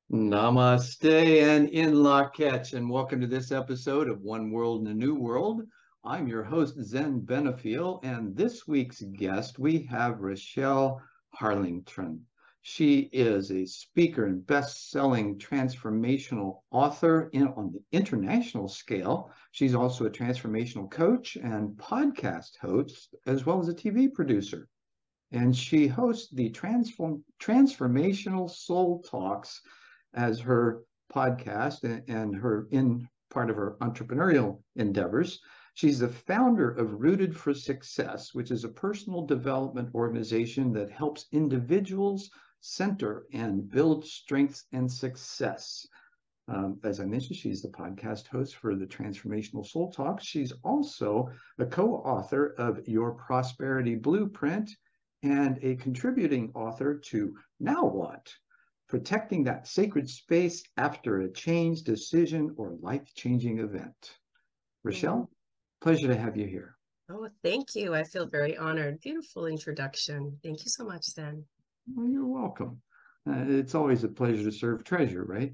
Namaste and in Lak'ech, and welcome to this episode of One World in a New World. I'm your host, Zen Benefiel, and this week's guest, we have Rochelle Harlington. She is a speaker and best-selling transformational author on the international scale. She's also a transformational coach and podcast host, as well as a TV producer. And she hosts the Transformational Soul Talks as her podcast and her in part of her entrepreneurial endeavors. She's the founder of Rooted for Success, which is a personal development organization that helps individuals center and build strength and success. As I mentioned, she's the podcast host for the Transformational Soul Talks. She's also a co-author of Your Prosperity Blueprint and a contributing author to Now What? Protecting that sacred space after a change, decision, or life-changing event. Rochelle, pleasure to have you here. Oh, thank you. I feel very honored. Beautiful introduction. Thank you so much, Zen. Well, you're welcome. It's always a pleasure to serve treasure, right?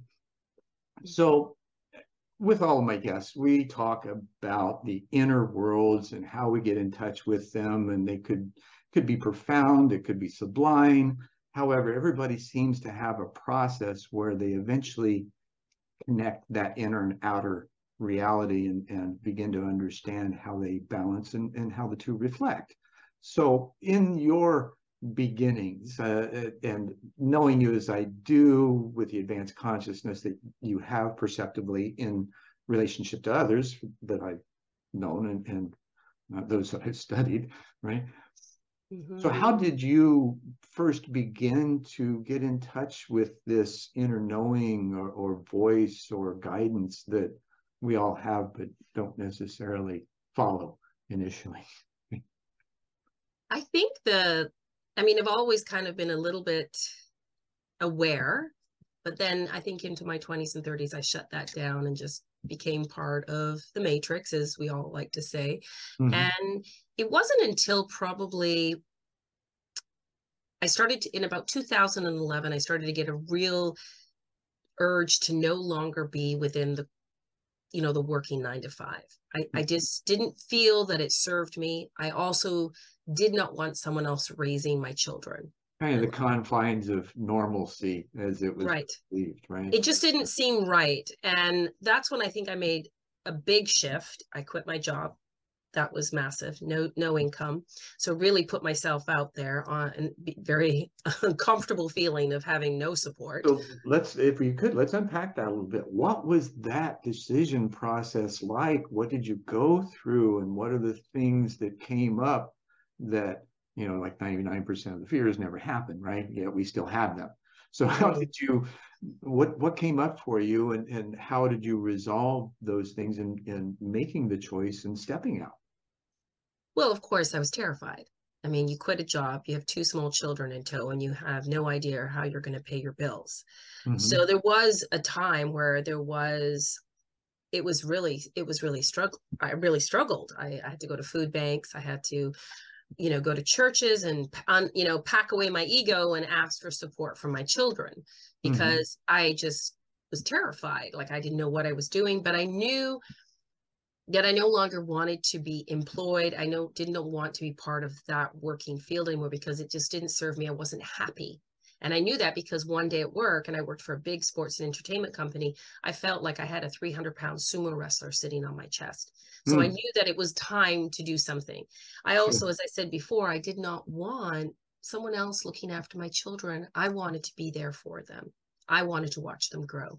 So with all of my guests, we talk about the inner worlds and how we get in touch with them, and they could be profound, it could be sublime. However, everybody seems to have a process where they eventually connect that inner and outer reality and begin to understand how they balance and how the two reflect. So in your beginnings, and knowing you as I do with the advanced consciousness that you have perceptively in relationship to others that I've known and those that I've studied, right? So how did you first begin to get in touch with this inner knowing or voice or guidance that we all have but don't necessarily follow initially? I think I've always kind of been a little bit aware, but then I think into my 20s and 30s, I shut that down and just became part of the matrix, as we all like to say. And it wasn't until probably I started in about 2011, I started to get a real urge to no longer be within the working 9 to 5. I just didn't feel that it served me. I also did not want someone else raising my children. Kind of the confines of normalcy as it was perceived, right? It just didn't seem right. And that's when I think I made a big shift. I quit my job. That was massive. No income. So really put myself out there on a very uncomfortable feeling of having no support. So let's unpack that a little bit. What was that decision process like? What did you go through, and what are the things that came up that, like 99% of the fears never happened, right? Yet we still have them. So how did you, what came up for you, and how did you resolve those things in making the choice and stepping out? Well, of course, I was terrified. I mean, you quit a job, you have 2 small children in tow, and you have no idea how you're going to pay your bills. So there was a time where it was really struggle. I really struggled. I had to go to food banks. I had to, go to churches and, pack away my ego and ask for support from my children because I just was terrified. Like I didn't know what I was doing, but I knew that I no longer wanted to be employed. I didn't want to be part of that working field anymore because it just didn't serve me. I wasn't happy. And I knew that because one day at work, and I worked for a big sports and entertainment company, I felt like I had a 300-pound sumo wrestler sitting on my chest. So I knew that it was time to do something. I also, as I said before, I did not want someone else looking after my children. I wanted to be there for them. I wanted to watch them grow.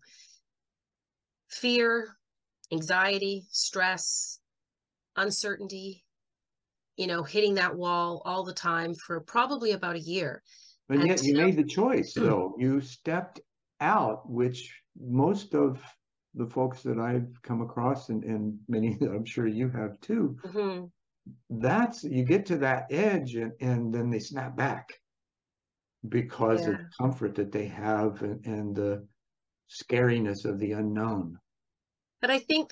Fear, anxiety, stress, uncertainty, hitting that wall all the time for probably about a year. But yet you made the choice, though. You stepped out, which most of the folks that I've come across, and many that I'm sure you have too, you get to that edge and then they snap back because of the comfort that they have and the scariness of the unknown. But I think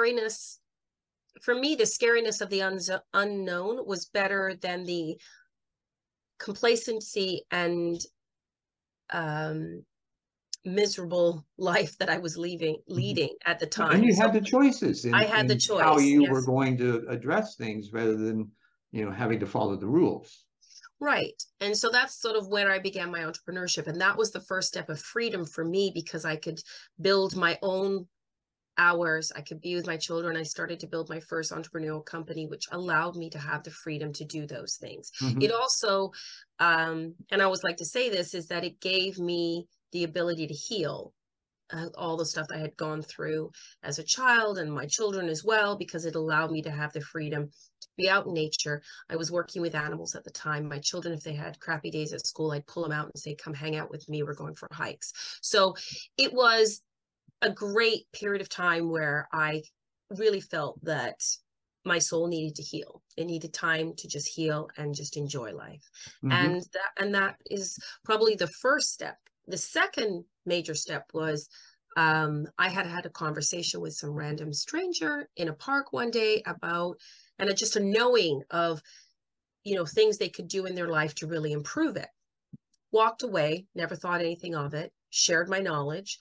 for me, the scariness of the unknown was better than the complacency and miserable life that I was leading at the And time. you So had the choices I had the in how choice. you were Yes. going to address things rather than, having to follow the rules. Right. And so that's sort of where I began my entrepreneurship. And that was the first step of freedom for me, because I could build my own hours. I could be with my children. I started to build my first entrepreneurial company, which allowed me to have the freedom to do those things. It also, and I always like to say this, is that it gave me the ability to heal all the stuff I had gone through as a child, and my children as well, because it allowed me to have the freedom to be out in nature. I was working with animals at the time. My children, if they had crappy days at school, I'd pull them out and say, come hang out with me. We're going for hikes. So it was a great period of time where I really felt that my soul needed to heal. It needed time to just heal and just enjoy life. Mm-hmm. And that is probably the first step. The second major step was I had a conversation with some random stranger in a park one day about, and just a knowing of, things they could do in their life to really improve it. Walked away, never thought anything of it, shared my knowledge.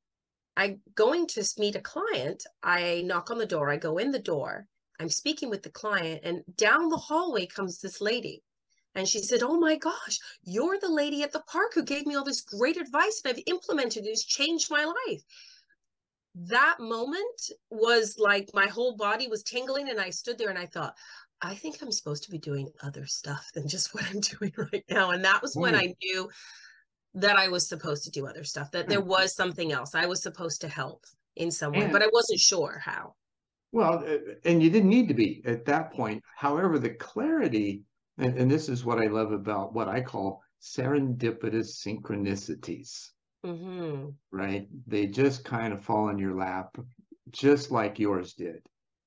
I going to meet a client. I knock on the door. I go in the door. I'm speaking with the client, and down the hallway comes this lady. And she said, oh my gosh, you're the lady at the park who gave me all this great advice, and I've implemented it. It's changed my life. That moment was like my whole body was tingling, and I stood there and I thought, I think I'm supposed to be doing other stuff than just what I'm doing right now. And that was when I knew that I was supposed to do other stuff, that there was something else. I was supposed to help in some way, but I wasn't sure how. Well, and you didn't need to be at that point. However, the clarity, and this is what I love about what I call serendipitous synchronicities, right? They just kind of fall in your lap, just like yours did.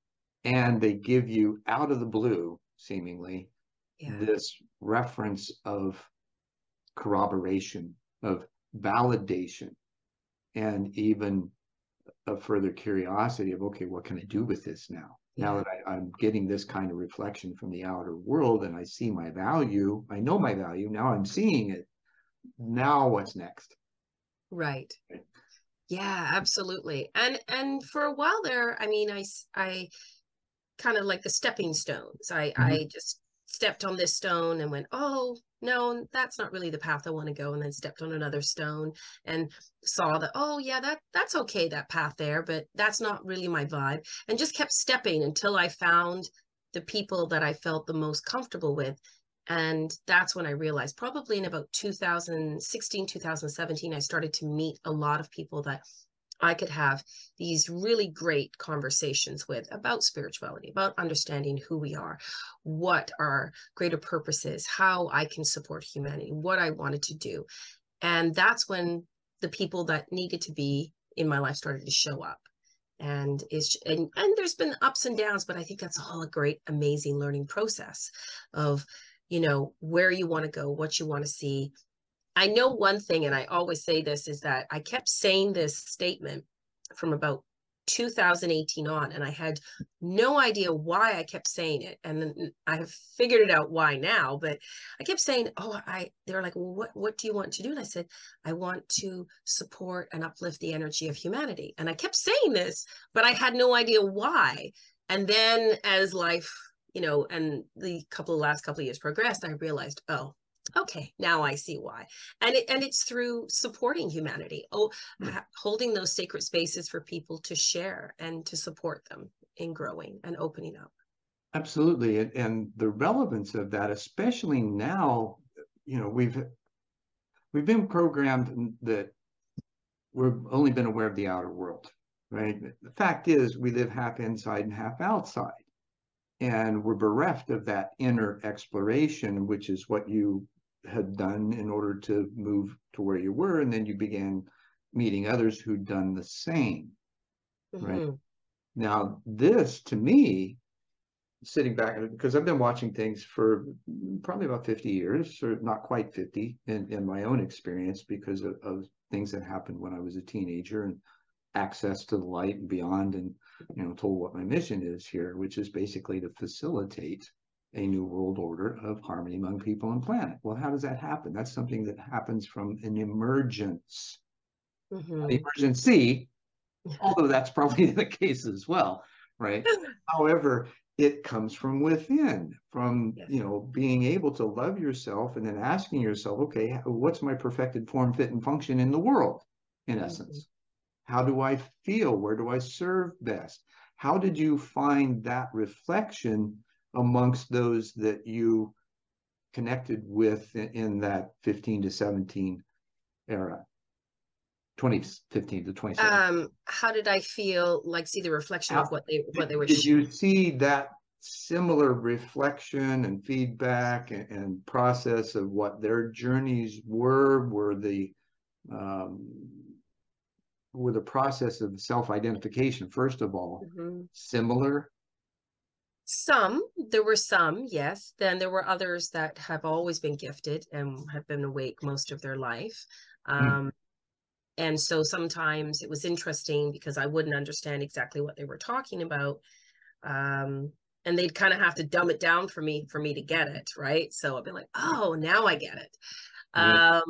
And they give you out of the blue, seemingly, this reference of corroboration, of validation, and even a further curiosity of, okay, what can I do with this now? Now that I'm getting this kind of reflection from the outer world and I see my value, I know my value, now I'm seeing it. Now what's next? Right. Yeah, absolutely. And for a while there, I mean, I kind of like the stepping stones. I just stepped on this stone and went, oh, no, that's not really the path I want to go. And then stepped on another stone and saw that, oh yeah, that's okay, that path there, but that's not really my vibe. And just kept stepping until I found the people that I felt the most comfortable with. And that's when I realized, probably in about 2016, 2017, I started to meet a lot of people that I could have these really great conversations with about spirituality, about understanding who we are, what our greater purpose is, how I can support humanity, what I wanted to do. And that's when the people that needed to be in my life started to show up. And there's been ups and downs, but I think that's all a great, amazing learning process of, where you want to go, what you want to see. I know one thing, and I always say this, is that I kept saying this statement from about 2018 on, and I had no idea why I kept saying it. And I have figured it out why now, but I kept saying, they're like, well, what do you want to do? And I said, I want to support and uplift the energy of humanity. And I kept saying this, but I had no idea why. And then as life, and the last couple of years progressed, I realized, oh, okay, now I see why. And it's through supporting humanity, holding those sacred spaces for people to share and to support them in growing and opening up. Absolutely. And the relevance of that, especially now, we've been programmed that we've only been aware of the outer world, right? The fact is we live half inside and half outside. And we're bereft of that inner exploration, which is what you had done in order to move to where you were. And then you began meeting others who'd done the same, right? Now, this to me, sitting back, because I've been watching things for probably about 50 years, or not quite 50 in my own experience, because of things that happened when I was a teenager and access to the light and beyond, and told what my mission is here, which is basically to facilitate a new world order of harmony among people and planet. Well, how does that happen? That's something that happens from an emergence, the version C, although that's probably the case as well, right? However, it comes from within, from, Yes. being able to love yourself and then asking yourself, okay, what's my perfected form, fit, and function in the world, in essence? How do I feel? Where do I serve best? How did you find that reflection amongst those that you connected with in that 15 to 17 era? 2015 to 2017. How did I feel? Like, see the reflection of what they were Did you see that similar reflection and feedback and process of what their journeys were the process of self-identification, first of all, similar? There were some, yes. Then there were others that have always been gifted and have been awake most of their life. And so sometimes it was interesting because I wouldn't understand exactly what they were talking about. And they'd kind of have to dumb it down for me to get it, right? So I'd be like, oh, now I get it. Right.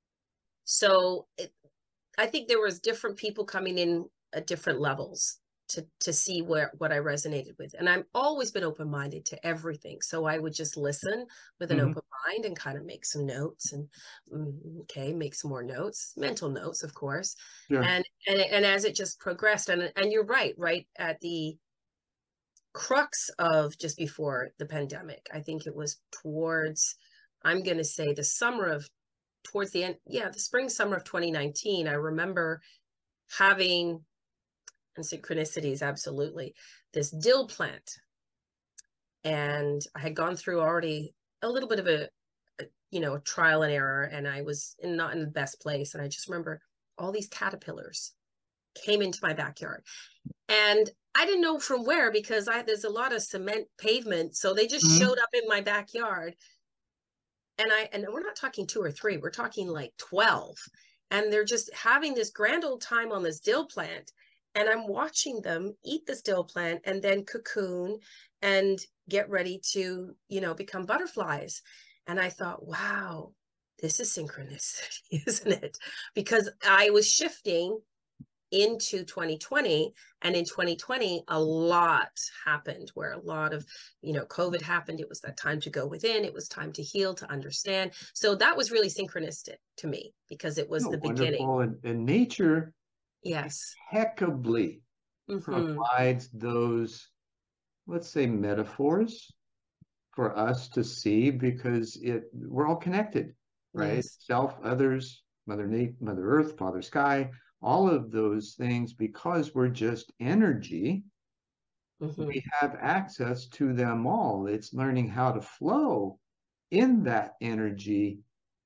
I think there was different people coming in at different levels to see what I resonated with. And I've always been open-minded to everything. So I would just listen with an open mind and kind of make some notes and make some more notes, mental notes, of course. Sure. And as it just progressed, and you're right at the crux of just before the pandemic, I think it was towards, I'm going to say towards the end, the spring, summer of 2019, I remember having, and synchronicities, absolutely, this dill plant. And I had gone through already a little bit of a trial and error, and I was not in the best place. And I just remember all these caterpillars came into my backyard. And I didn't know from where, because there's a lot of cement pavement. So they just showed up in my backyard. And we're not talking 2 or 3, we're talking like 12. And they're just having this grand old time on this dill plant. And I'm watching them eat this dill plant and then cocoon and get ready to, become butterflies. And I thought, wow, this is synchronicity, isn't it? Because I was shifting into 2020, and in 2020 a lot happened, where a lot of COVID happened. It was that time to go within, it was time to heal, to understand. So that was really synchronistic to me, because it was the beginning. And nature, yes, impeccably provides those, let's say, metaphors for us to see, because we're all connected, right? Yes. Self, others, Mother Earth, Father Sky, all of those things, because we're just energy, we have access to them all. It's learning how to flow in that energy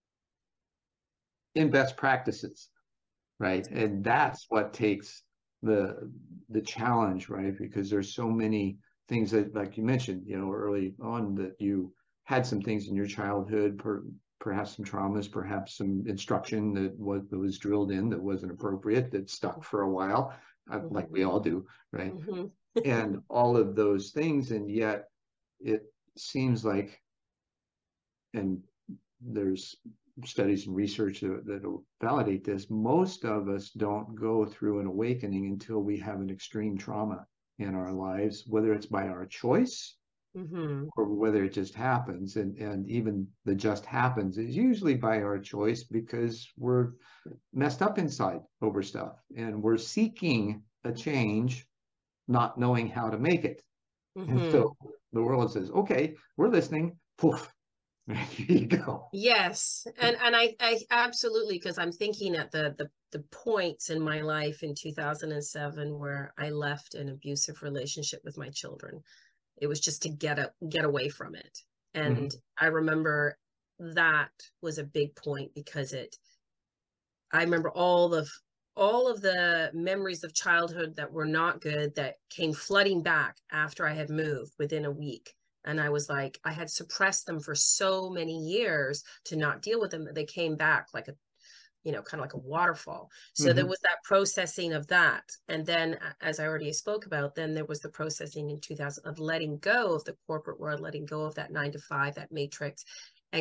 in best practices, right? And that's what takes the challenge, right? Because there's so many things that, like you mentioned, early on, that you had some things in your childhood, perhaps some traumas, perhaps some instruction that was drilled in that wasn't appropriate, that stuck for a while, like we all do, right? And all of those things. And yet it seems like, and there's studies and research that'll validate this, most of us don't go through an awakening until we have an extreme trauma in our lives, whether it's by our choice or whether it just happens. And even the just happens is usually by our choice, because we're messed up inside over stuff and we're seeking a change, not knowing how to make it. And so the world says, okay, we're listening. Poof. There you go. Yes. And I absolutely, because I'm thinking at the points in my life in 2007 where I left an abusive relationship with my children. It was just to get away from it. And I remember that was a big point, because I remember all of the memories of childhood that were not good that came flooding back after I had moved within a week. And I was like, I had suppressed them for so many years to not deal with them, that they came back like kind of like a waterfall. So there was that processing of that. And then, as I already spoke about, then there was the processing in 2000 of letting go of the corporate world, letting go of that 9 to 5, that matrix, and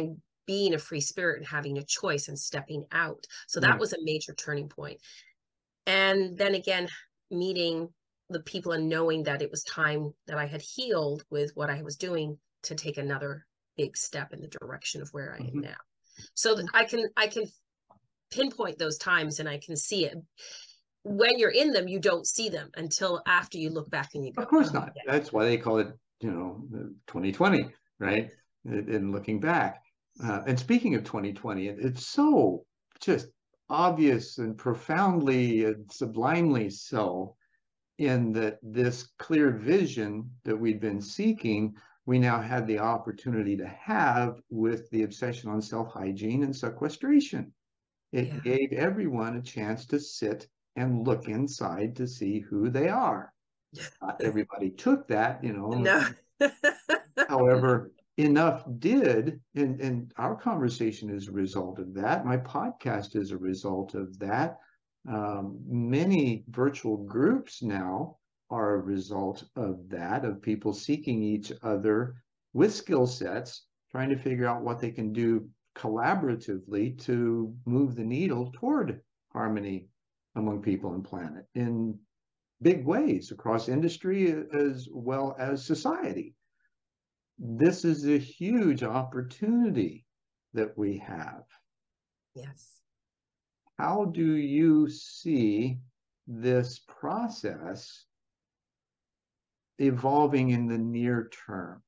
being a free spirit and having a choice and stepping out. So that was a major turning point. And then again, meeting the people and knowing that it was time that I had healed with what I was doing to take another big step in the direction of where I am now. So that I can pinpoint those times and I can see it. When you're in them, you don't see them until after you look back and you go, of course not. Yeah. That's why they call it, 2020, right? And looking back. And speaking of 2020, it's so just obvious and profoundly and sublimely so, in that this clear vision that we'd been seeking, we now had the opportunity to have with the obsession on self-hygiene and sequestration. It gave everyone a chance to sit and look inside to see who they are. Everybody took that, No. However, enough did, and our conversation is a result of that. My podcast is a result of that. Many virtual groups now are a result of that, of people seeking each other with skill sets, trying to figure out what they can do collaboratively to move the needle toward harmony among people and planet in big ways across industry as well as society. This is a huge opportunity that we have. Yes. How do you see this process evolving in the near term?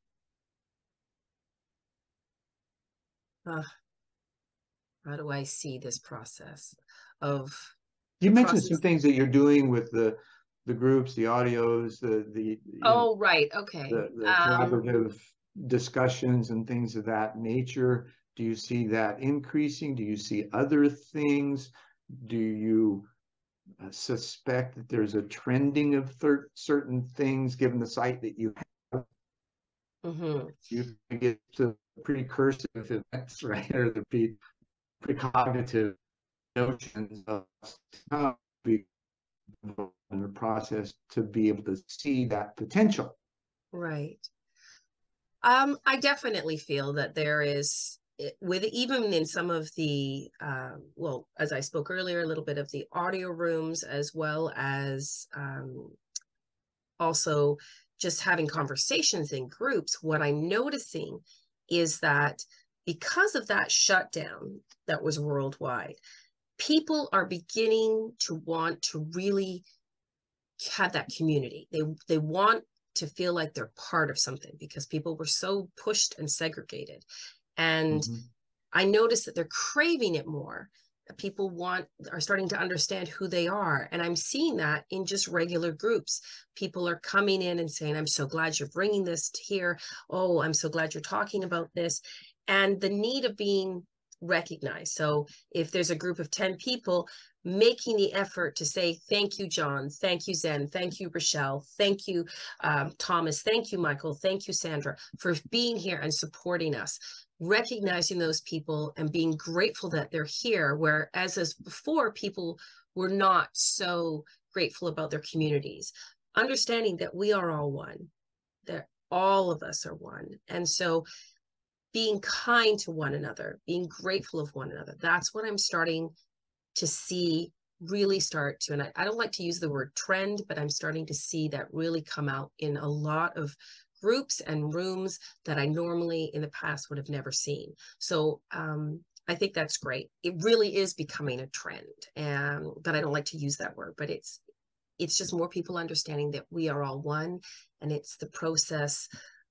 How do I see this process of? You mentioned some things that you're doing with the groups, the audios, right, okay, the collaborative discussions and things of that nature. Do you see that increasing? Do you see other things? Do you suspect that there's a trending of certain things given the site that you have? You get to precursive events, right? Or the precognitive notions of how we in the process to be able to see that potential. Right. I definitely feel that there is, with even in some of the, well, as I spoke earlier, a little bit of the audio rooms, as well as also just having conversations in groups, what I'm noticing is that because of that shutdown that was worldwide, people are beginning to want to really have that community. They want to feel like they're part of something because people were so pushed and segregated. And I noticed that they're craving it more. People are starting to understand who they are. And I'm seeing that in just regular groups. People are coming in and saying, I'm so glad you're bringing this here. Oh, I'm so glad you're talking about this. And the need of being recognized. So if there's a group of 10 people, making the effort to say, thank you, John, thank you, Zen, thank you, Rochelle, thank you, Thomas, thank you, Michael, thank you, Sandra, for being here and supporting us, recognizing those people and being grateful that they're here, whereas as before, people were not so grateful about their communities, understanding that we are all one, that all of us are one. And so being kind to one another, being grateful of one another, that's what I'm starting to see really start to, and I don't like to use the word trend, but I'm starting to see that really come out in a lot of groups and rooms that I normally in the past would have never seen. So I think that's great. It really is becoming a trend, but I don't like to use that word, but it's just more people understanding that we are all one, and it's the process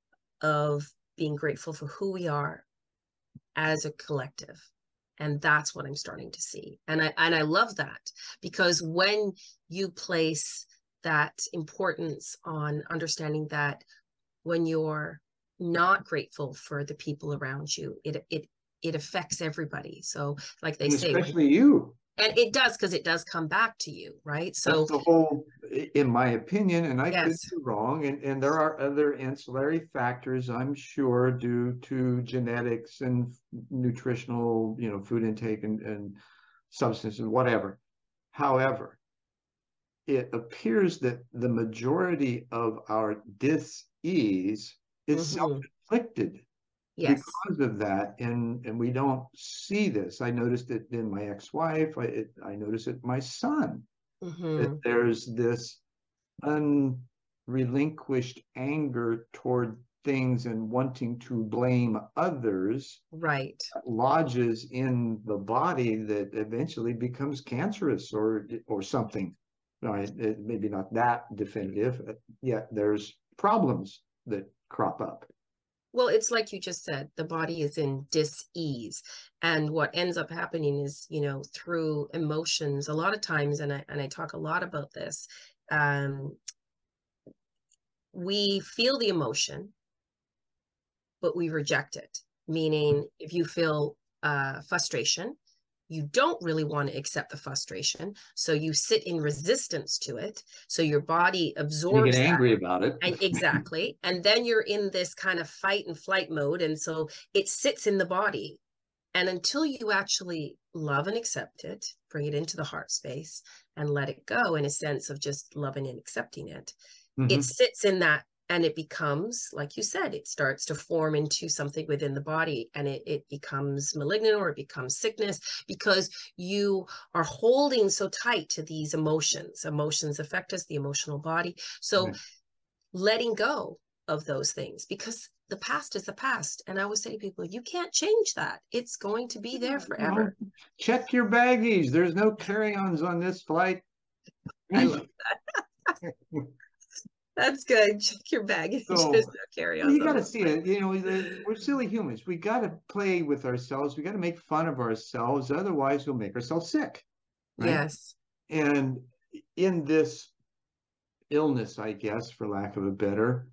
of being grateful for who we are as a collective. And that's what I'm starting to see. And I love that, because when you place that importance on understanding that when you're not grateful for the people around you, it affects everybody. So like they say, especially you. And it does, because it does come back to you, right? So that's the whole, in my opinion, and I could be wrong, and there are other ancillary factors, I'm sure, due to genetics and nutritional, food intake and substances, whatever. However, it appears that the majority of our dis-ease is self-inflicted. Yes. because of that, and we don't see this. I noticed it in my ex-wife. I noticed it in my son, that Mm-hmm. there's this unrelinquished anger toward things and wanting to blame others Right. lodges in the body that eventually becomes cancerous or something. Right? Maybe not that definitive, yet there's problems that crop up. Well, it's like you just said, the body is in dis-ease. And what ends up happening is, through emotions, a lot of times, and I talk a lot about this, um, we feel the emotion, but we reject it. Meaning, if you feel frustration, you don't really want to accept the frustration. So you sit in resistance to it. So your body And you get absorbs that. angry about it. And exactly. And then you're in this kind of fight and flight mode. And so it sits in the body. And until you actually love and accept it, bring it into the heart space and let it go in a sense of just loving and accepting it, it sits in that, and it becomes, like you said, it starts to form into something within the body, and it becomes malignant, or it becomes sickness, because you are holding so tight to these emotions. Emotions affect us, the emotional body. So letting go of those things, because the past is the past. And I always say to people, you can't change that. It's going to be there forever. Check your baggies. There's no carry-ons on this flight. I love that. That's good. Check your baggage. So, There's no carry-ons. you got to see it. We're silly humans. We got to play with ourselves. We got to make fun of ourselves. Otherwise, we'll make ourselves sick. Right? Yes. And in this illness, I guess, for lack of a better,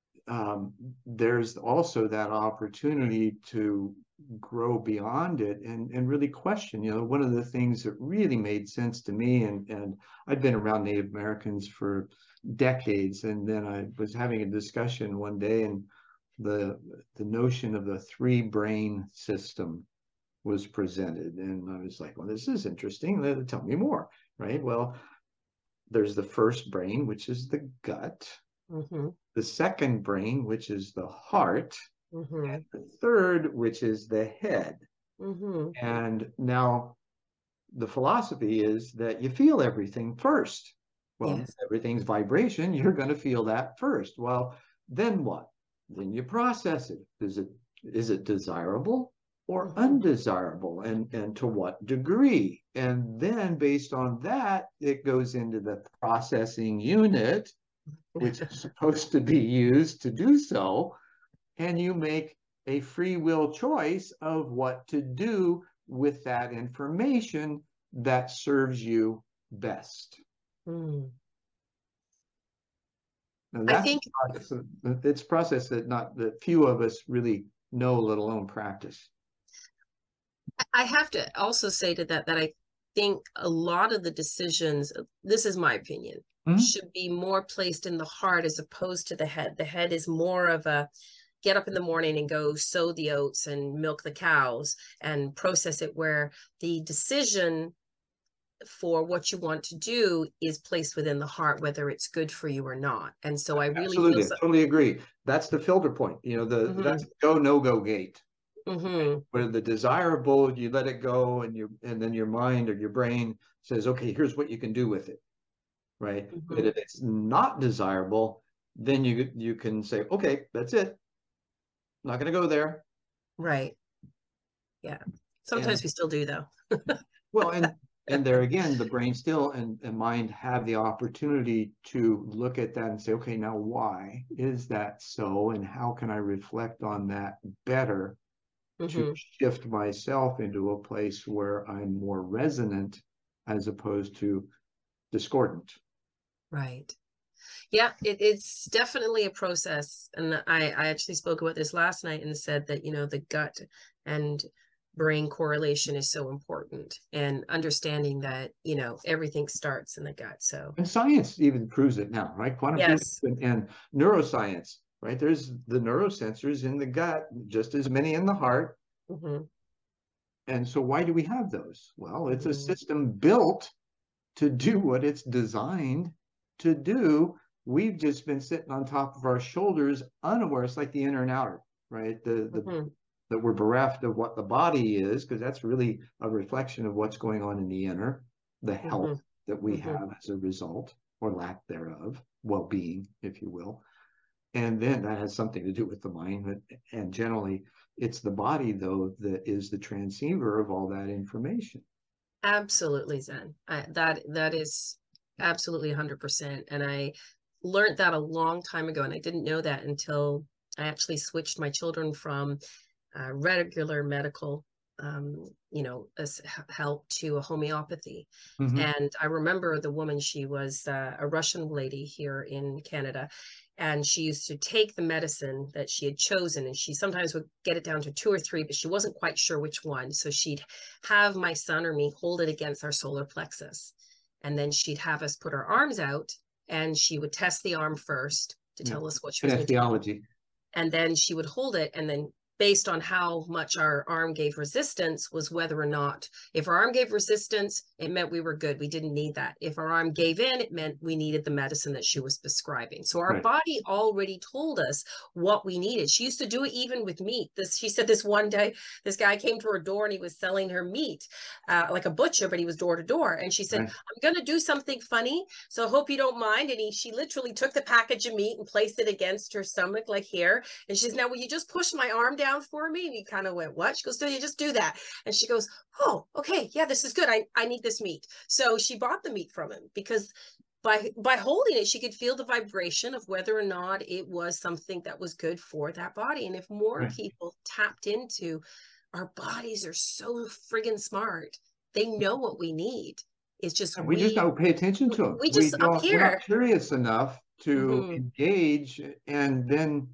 there's also that opportunity to grow beyond it and really question. One of the things that really made sense to me, and I've been around Native Americans for decades, and then I was having a discussion one day, and the notion of the three brain system was presented, and I was like, well, this is interesting. Tell me more. Right? Well, there's the first brain, which is the gut. The second brain, which is the heart. And the third, which is the head. And now the philosophy is that you feel everything first. Well, Yes. everything's vibration. You're going to feel that first. Well, then what? Then you process it. Is it desirable or undesirable, and to what degree? And then based on that, it goes into the processing unit, which is supposed to be used to do so. And you make a free will choice of what to do with that information that serves you best. Now, I that's think it's a process that few of us really know, let alone practice. I have to also say to that I think a lot of the decisions, this is my opinion, should be more placed in the heart as opposed to the head. The head is more of a get up in the morning and go sow the oats and milk the cows and process it, where the decision for what you want to do is placed within the heart, whether it's good for you or not. And so I really Absolutely, totally agree. That's the filter point. That's the go, no go gate. Where the desirable, you let it go, and then your mind or your brain says, okay, here's what you can do with it. Right. But if it's not desirable, then you can say, okay, that's it. I'm not going to go there. Right. Yeah. Sometimes we still do, though. Well, and there again, the brain still and mind have the opportunity to look at that and say, okay, now why is that so? And how can I reflect on that better to shift myself into a place where I'm more resonant as opposed to discordant? Right. Yeah, it's definitely a process. And I actually spoke about this last night and said that, the gut and brain correlation is so important, and understanding that, everything starts in the gut. So, and science even proves it now, right? Quantum physics and neuroscience, right? There's the neurosensors in the gut, just as many in the heart. And so why do we have those? Well, it's a system built to do what it's designed to do. We've just been sitting on top of our shoulders, unaware. It's like the inner and outer, right? That we're bereft of what the body is, because that's really a reflection of what's going on in the inner, the health that we have as a result, or lack thereof, well-being, if you will. And then that has something to do with the mind. And generally, it's the body, though, that is the transceiver of all that information. Absolutely, Zen. That is absolutely 100%. And I learned that a long time ago, and I didn't know that until I actually switched my children from regular medical, help to a homeopathy. And I remember the woman, she was a Russian lady here in Canada, and she used to take the medicine that she had chosen, and she sometimes would get it down to 2 or 3, but she wasn't quite sure which one. So she'd have my son or me hold it against our solar plexus, and then she'd have us put our arms out, and she would test the arm first to tell us what she was going to do. And then she would hold it, and then based on how much our arm gave resistance was whether or not, if our arm gave resistance, it meant we were good. We didn't need that. If our arm gave in, it meant we needed the medicine that she was prescribing. So our body already told us what we needed. She used to do it even with meat. She said this one day, this guy came to her door and he was selling her meat, like a butcher, but he was door to door. And she said, I'm going to do something funny, so I hope you don't mind. And she literally took the package of meat and placed it against her stomach, like here. And she says, now, will you just push my arm down for me? And he kind of went, what? She goes, so you just do that. And she goes, oh, okay, yeah, this is good. I need this meat. So she bought the meat from him, because by holding it, she could feel the vibration of whether or not it was something that was good for that body. And if more people tapped into, our bodies are so friggin' smart. They know what we need. It's just we just don't pay attention to them. We're not curious enough to engage and then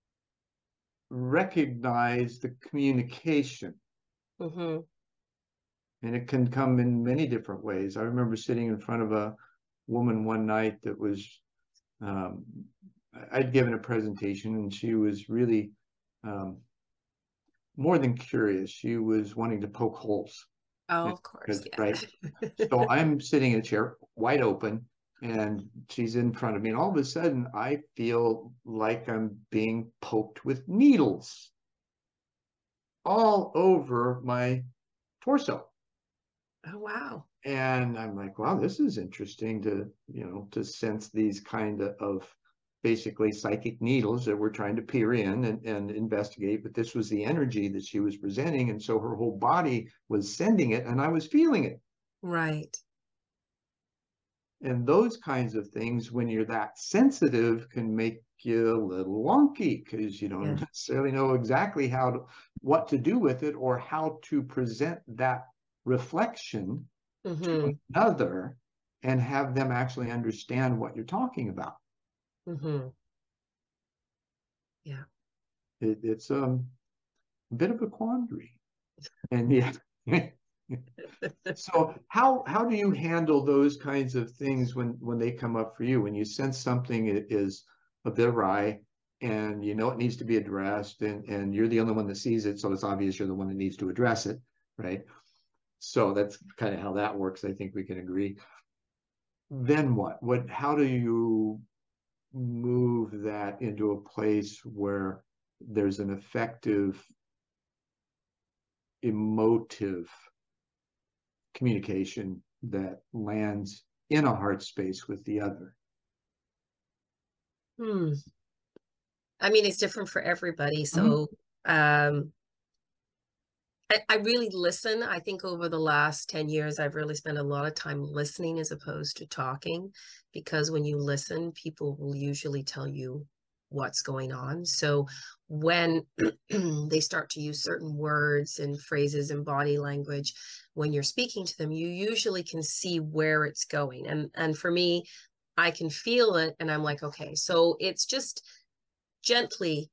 recognize the communication. And it can come in many different ways. I remember sitting in front of a woman one night that was, I'd given a presentation, and she was really more than curious. She was wanting to poke holes. Oh, of course. Yeah. Right. So I'm sitting in a chair, wide open, and she's in front of me. And all of a sudden, I feel like I'm being poked with needles all over my torso. Oh, wow. And I'm like, wow, this is interesting to sense these kind of basically psychic needles that we're trying to peer in and investigate. But this was the energy that she was presenting. And so her whole body was sending it, and I was feeling it. Right. And those kinds of things, when you're that sensitive, can make you a little wonky, because you don't necessarily know exactly what to do with it, or how to present that reflection to another and have them actually understand what you're talking about. Yeah. It's a bit of a quandary. And yeah. So how do you handle those kinds of things when they come up for you, when you sense something is a bit awry and you know it needs to be addressed, and you're the only one that sees it, so it's obvious you're the one that needs to address it, right? So that's kind of how that works. I think we can agree. Then what? How do you move that into a place where there's an effective emotive communication that lands in a heart space with the other? I mean, it's different for everybody. So I really listen. I think over the last 10 years, I've really spent a lot of time listening as opposed to talking, because when you listen, people will usually tell you what's going on. So when they start to use certain words and phrases and body language, when you're speaking to them, you usually can see where it's going. And for me, I can feel it, and I'm like, okay, so it's just gently,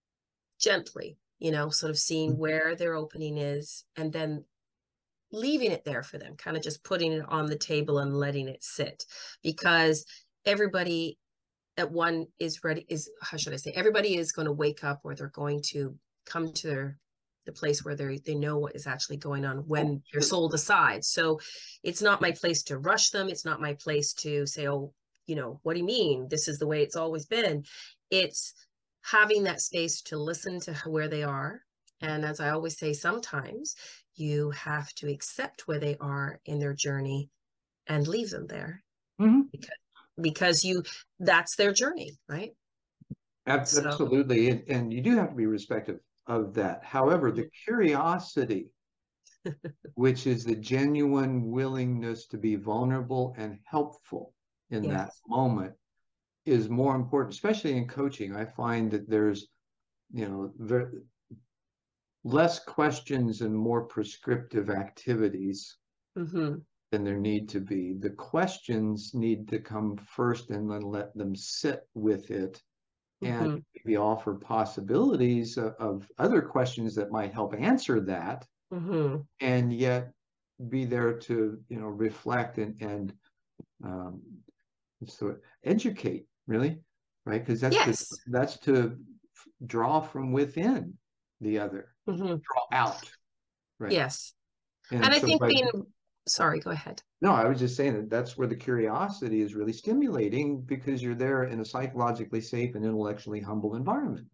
sort of seeing where their opening is, and then leaving it there for them, kind of just putting it on the table and letting it sit, because everybody at one is ready, how should I say, everybody is going to wake up, or they're going to come to the place where they know what is actually going on when their soul decides. So it's not my place to rush them. It's not my place to say, oh, what do you mean? This is the way it's always been. It's having that space to listen to where they are. And as I always say, sometimes you have to accept where they are in their journey and leave them there, because that's their journey, right? Absolutely. And you do have to be respectful of that. However, the curiosity, which is the genuine willingness to be vulnerable and helpful in that moment, is more important, especially in coaching. I find that there's, less questions and more prescriptive activities than there need to be. The questions need to come first, and then let them sit with it, and maybe offer possibilities of other questions that might help answer that, and yet be there to, reflect and educate, really, right? Because that's to draw from within the other, draw out, right? Yes. And I think sorry, go ahead. No, I was just saying that's where the curiosity is really stimulating, because you're there in a psychologically safe and intellectually humble environment.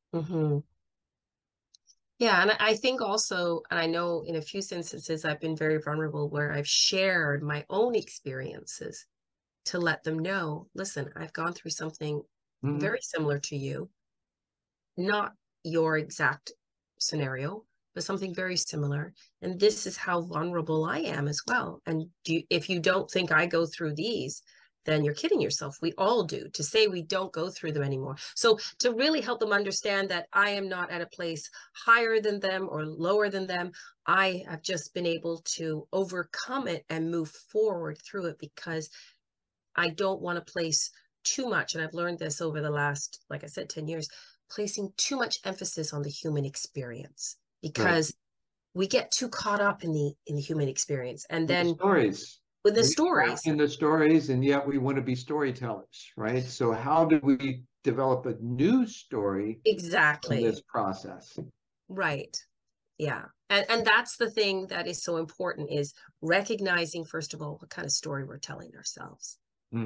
Yeah, and I think also, and I know in a few instances I've been very vulnerable where I've shared my own experiences to let them know, listen, I've gone through something very similar to you, not your exact scenario, but something very similar. And this is how vulnerable I am as well. And if you don't think I go through these, then you're kidding yourself. We all do. To say we don't go through them anymore. So to really help them understand that I am not at a place higher than them or lower than them, I have just been able to overcome it and move forward through it, because I don't want to place too much. And I've learned this over the last, like I said, 10 years, placing too much emphasis on the human experience, because we get too caught up in the human experience. And then with the stories, and yet we want to be storytellers, right? So how do we develop a new story in this process? Right. Yeah. And that's the thing that is so important, is recognizing, first of all, what kind of story we're telling ourselves.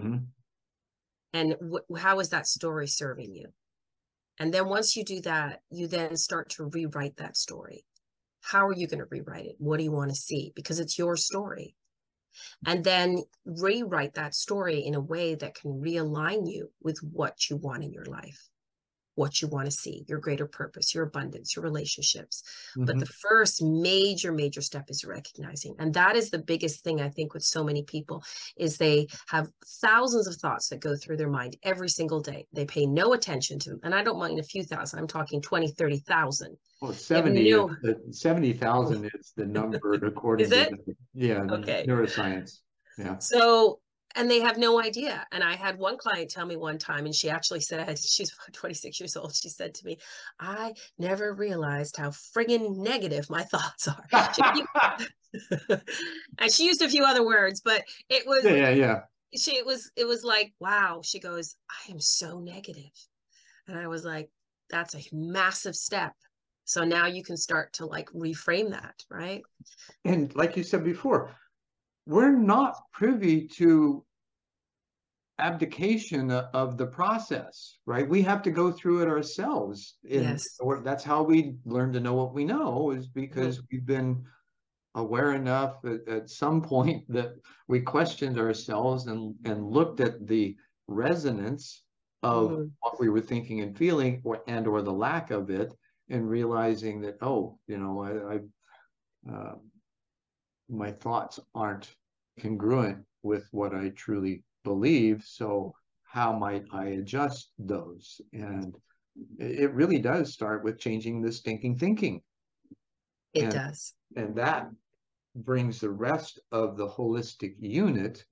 And how is that story serving you? And then once you do that, you then start to rewrite that story. How are you going to rewrite it? What do you want to see? Because it's your story. And then rewrite that story in a way that can realign you with what you want in your life, what you want to see, your greater purpose, your abundance, your relationships. But the first major step is recognizing. And that is the biggest thing, I think, with so many people, is they have thousands of thoughts that go through their mind every single day. They pay no attention to them. And I don't mind a few thousand. I'm talking 20, 30,000. Well, 70,000 is the number according to neuroscience. Yeah. So, and they have no idea. And I had one client tell me one time, and she actually said, she's 26 years old. She said to me, I never realized how friggin' negative my thoughts are. And she used a few other words, but it was, it was like, wow. She goes, I am so negative. And I was like, that's a massive step. So now you can start to like reframe that, right? And like you said before, we're not privy to abdication of the process, right? We have to go through it ourselves. Or that's how we learn to know what we know, is because we've been aware enough at some point that we questioned ourselves and looked at the resonance of what we were thinking and feeling, or the lack of it, and realizing that, my thoughts aren't congruent with what I truly believe. So how might I adjust those? And it really does start with changing the stinking thinking. It does. And that brings the rest of the holistic unit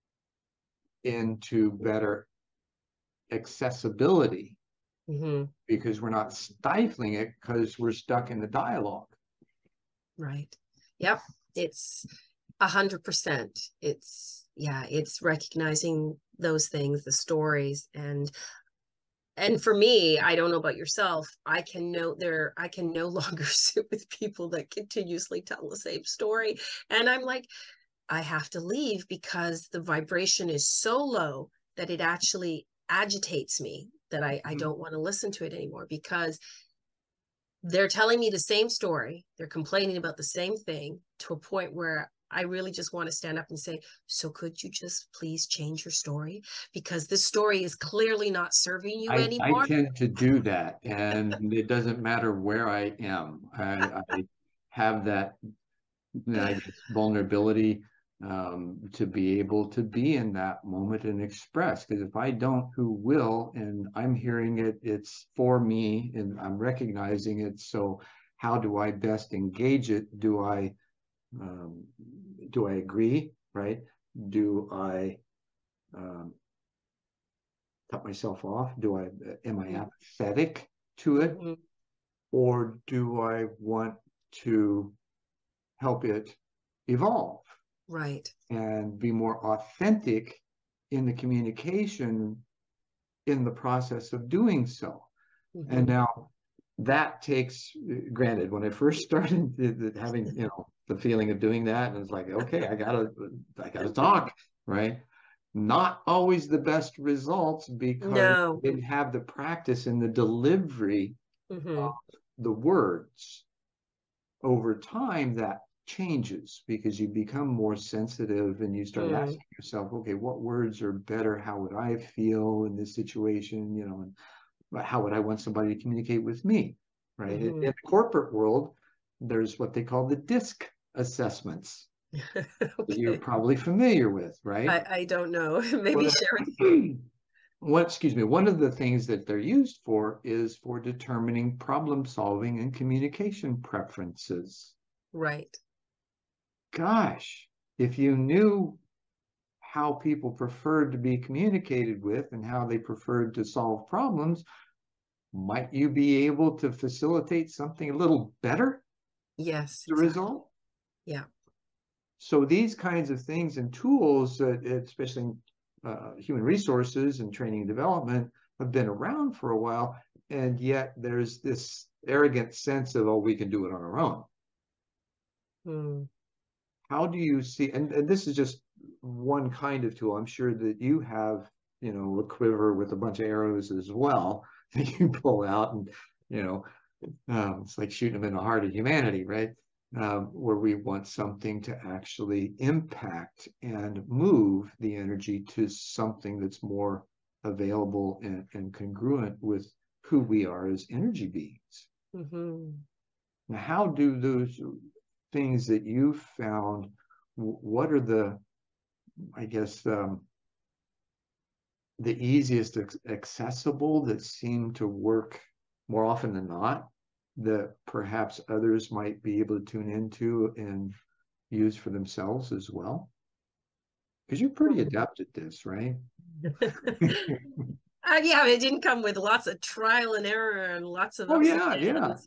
into better accessibility, because we're not stifling it, because we're stuck in the dialogue. Right. Yep. It's 100%. It's recognizing those things, the stories. And for me, I don't know about yourself, I can no longer sit with people that continuously tell the same story. And I'm like, I have to leave, because the vibration is so low that it actually agitates me, that I don't want to listen to it anymore, because they're telling me the same story. They're complaining about the same thing to a point where I really just want to stand up and say, so could you just please change your story? Because this story is clearly not serving you I anymore. tend to do that, and it doesn't matter where I am. I have that, I guess, vulnerability to be able to be in that moment and express. Because if I don't, who will? And I'm hearing it, it's for me, and I'm recognizing it. So how do I best engage it? Do I agree? Right? Do I cut myself off? Am I apathetic to it? Mm-hmm. Or do I want to help it evolve? Right. And be more authentic in the communication in the process of doing so. Mm-hmm. And now that takes, granted, when I first started having, the feeling of doing that, and it's like, okay, I gotta talk, right? Not always the best results, because No. I didn't have the practice in the delivery Mm-hmm. of the words. Over time, that changes because you become more sensitive and you start asking yourself, okay, what words are better? How would I feel in this situation? And how would I want somebody to communicate with me? Right. In the corporate world, there's what they call the DISC assessments. Okay. You're probably familiar with, right? I don't know. Maybe share it. One of the things that they're used for is for determining problem solving and communication preferences. Right. Gosh, if you knew how people preferred to be communicated with and how they preferred to solve problems, might you be able to facilitate something a little better? Yes. As a result? Yeah. So these kinds of things and tools, especially human resources and training and development, have been around for a while, and yet there's this arrogant sense of, oh, we can do it on our own. How do you see, and this is just one kind of tool. I'm sure that you have, a quiver with a bunch of arrows as well that you pull out, and it's like shooting them in the heart of humanity, right? Where we want something to actually impact and move the energy to something that's more available and congruent with who we are as energy beings. Now, how do those things that you found, what are the, I guess, the easiest accessible that seem to work more often than not, that perhaps others might be able to tune into and use for themselves as well? Because you're pretty adept at this, right? Yeah, it didn't come with lots of trial and error and lots of ups and downs,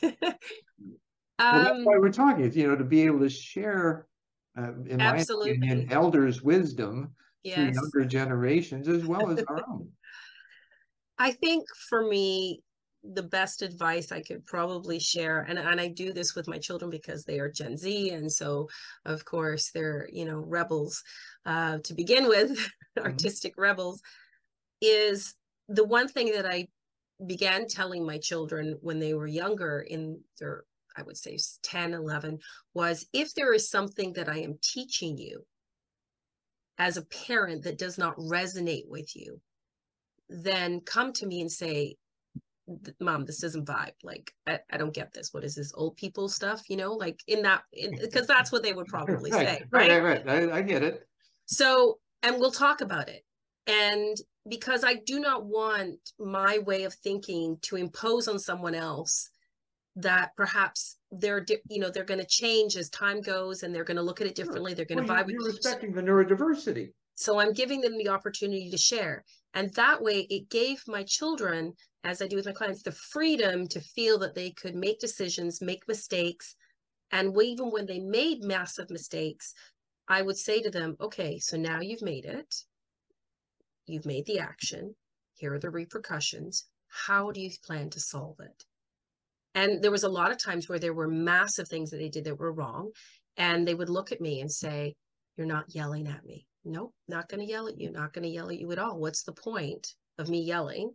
Well, that's why we're talking, to be able to share, in my opinion, elders' wisdom through younger generations as well as our own. I think for me, the best advice I could probably share, and I do this with my children because they are Gen Z, and so of course they're rebels to begin with, artistic rebels, is the one thing that I began telling my children when they were younger, in their, I would say 10, 11, was, if there is something that I am teaching you as a parent that does not resonate with you, then come to me and say, Mom, this doesn't vibe. Like, I don't get this. What is this old people stuff? Like because that's what they would probably say. Right. I get it. So, and we'll talk about it. And because I do not want my way of thinking to impose on someone else, that perhaps they're going to change as time goes, and they're going to look at it differently. They're going to vibe. You're respecting the neurodiversity. So I'm giving them the opportunity to share. And that way it gave my children, as I do with my clients, the freedom to feel that they could make decisions, make mistakes. And even when they made massive mistakes, I would say to them, okay, so now you've made it. You've made the action. Here are the repercussions. How do you plan to solve it? And there was a lot of times where there were massive things that they did that were wrong. And they would look at me and say, you're not yelling at me. Nope, not going to yell at you. Not going to yell at you at all. What's the point of me yelling?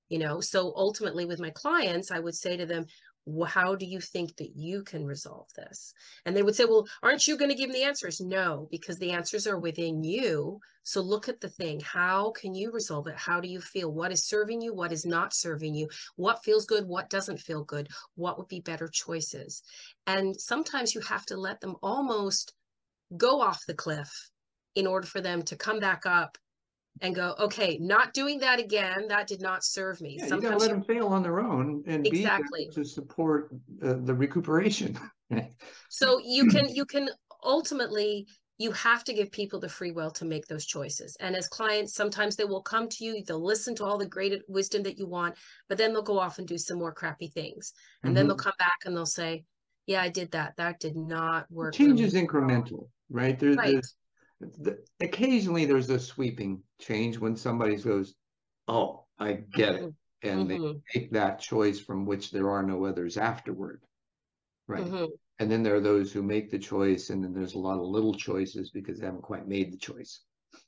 you know? So ultimately with my clients, I would say to them, well, how do you think that you can resolve this? And they would say, well, aren't you going to give me the answers? No, because the answers are within you. So look at the thing. How can you resolve it? How do you feel? What is serving you? What is not serving you? What feels good? What doesn't feel good? What would be better choices? And sometimes you have to let them almost go off the cliff in order for them to come back up and go, okay, not doing that again. That did not serve me. Yeah, Sometimes you got to let them fail on their own and be exactly. there to support the recuperation. So you can ultimately, you have to give people the free will to make those choices. And as clients, sometimes they will come to you, they'll listen to all the great wisdom that you want, but then they'll go off and do some more crappy things. And then they'll come back and they'll say, yeah, I did that. That did not work for Change me. is incremental, right? Right. Occasionally there's a sweeping change when somebody goes, oh, I get it. And they make that choice from which there are no others afterward. Right. And then there are those who make the choice, and then there's a lot of little choices because they haven't quite made the choice.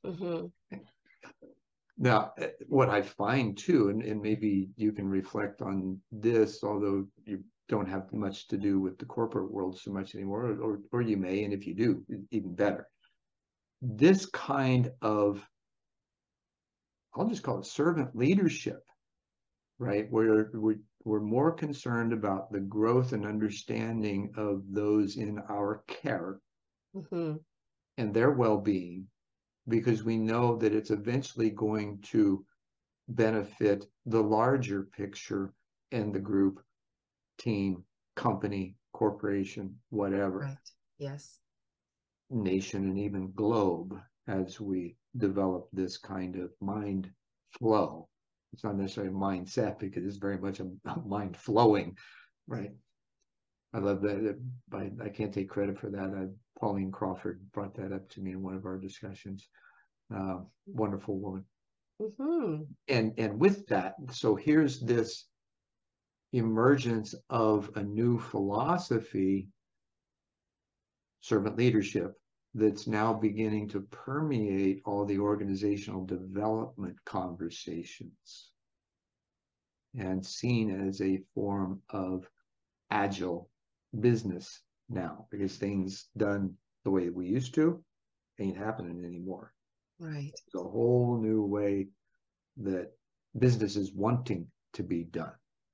Now, what I find too, and maybe you can reflect on this, although you don't have much to do with the corporate world so much anymore, or you may, and if you do, even better. This kind of, I'll just call it servant leadership, right? Where we're more concerned about the growth and understanding of those in our care and their well-being, because we know that it's eventually going to benefit the larger picture and the group, team, company, corporation, whatever. Right. Yes. Nation and even globe, as we develop this kind of mind flow. It's not necessarily a mindset because it's very much a mind flowing, right? I love that. I can't take credit for that. Pauline Crawford brought that up to me in one of our discussions. Wonderful woman. And with that, so here's this emergence of a new philosophy, servant leadership, that's now beginning to permeate all the organizational development conversations and seen as a form of agile business now, because things done the way we used to ain't happening anymore. Right. It's a whole new way that business is wanting to be done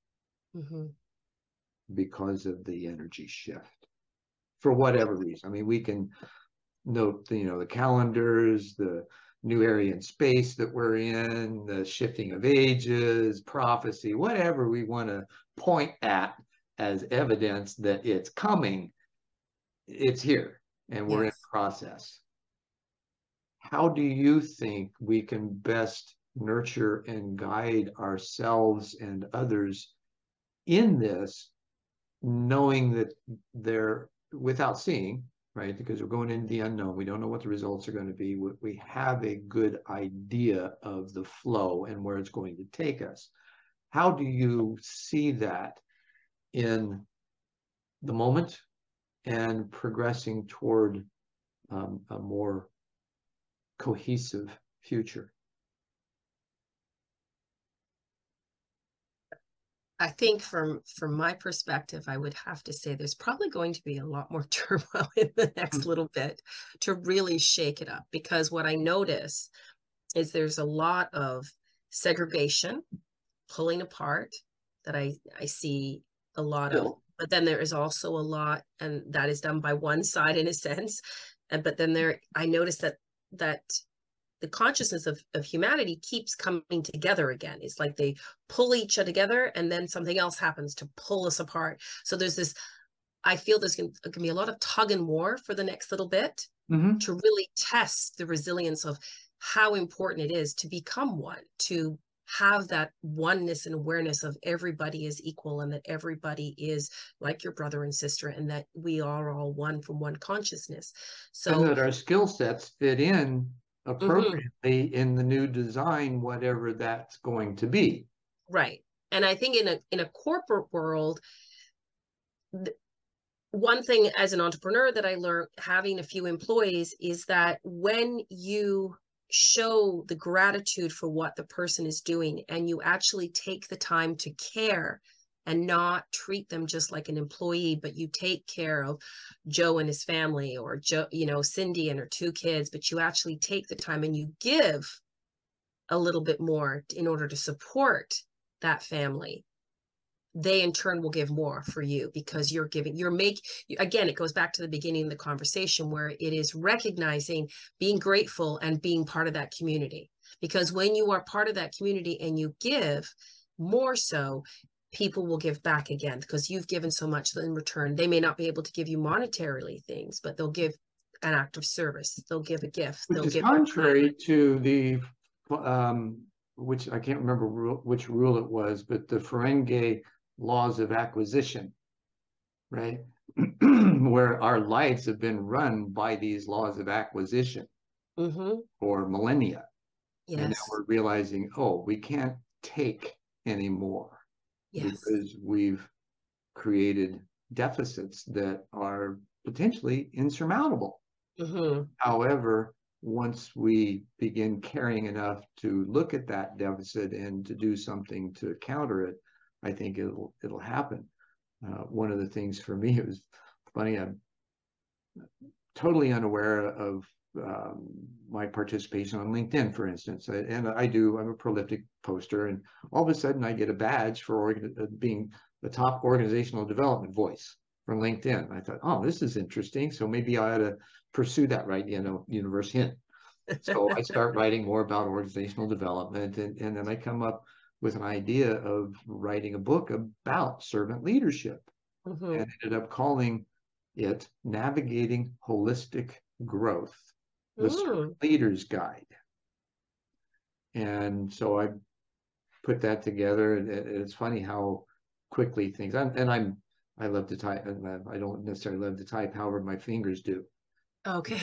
because of the energy shift, for whatever reason. I mean, we can note the calendars, the new area in space that we're in, the shifting of ages, prophecy, whatever we want to point at as evidence that it's coming, it's here and we're in process. How do you think we can best nurture and guide ourselves and others in this, knowing that they're, without seeing, right? Because we're going into the unknown. We don't know what the results are going to be. We have a good idea of the flow and where it's going to take us. How do you see that in the moment and progressing toward a more cohesive future? I think from my perspective, I would have to say there's probably going to be a lot more turmoil in the next little bit to really shake it up, because what I notice is there's a lot of segregation, pulling apart, that I see a lot of, but then there is also a lot, and that is done by one side in a sense. But then I notice that the consciousness of humanity keeps coming together again. It's like they pull each other together and then something else happens to pull us apart. So there's this, I feel there's going to be a lot of tug and war for the next little bit to really test the resilience of how important it is to become one, to have that oneness and awareness of everybody is equal and that everybody is like your brother and sister and that we are all one from one consciousness. So, and that our skill sets fit in appropriately in the new design, whatever that's going to be. Right. And I think in a corporate world, one thing as an entrepreneur that I learned having a few employees is that when you show the gratitude for what the person is doing, and you actually take the time to care and not treat them just like an employee, but you take care of Joe and his family, or Joe, Cindy and her 2 kids, but you actually take the time and you give a little bit more in order to support that family, they in turn will give more for you, because again, it goes back to the beginning of the conversation, where it is recognizing, being grateful, and being part of that community. Because when you are part of that community and you give more, so people will give back again, because you've given so much in return. They may not be able to give you monetarily things, but they'll give an act of service. They'll give a gift. Which is contrary to the, which I can't remember which rule it was, but the Ferengi laws of acquisition, right? Where our lives have been run by these laws of acquisition for millennia. Yes. And now we're realizing, oh, we can't take anymore. Yes. Because we've created deficits that are potentially insurmountable. However, once we begin caring enough to look at that deficit and to do something to counter it, I think it'll happen. One of the things for me, it was funny, I'm totally unaware of my participation on LinkedIn, for instance. And I'm a prolific poster, and all of a sudden I get a badge for being the top organizational development voice from LinkedIn. I thought, oh, this is interesting. So maybe I ought to pursue that, right? Universe hint. So I start writing more about organizational development, and then I come up with an idea of writing a book about servant leadership, and ended up calling it Navigating Holistic Growth, the Servant Leader's Guide. And so I put that together, and it's funny how quickly things, I love to type, and I don't necessarily love to type, however my fingers do. Okay.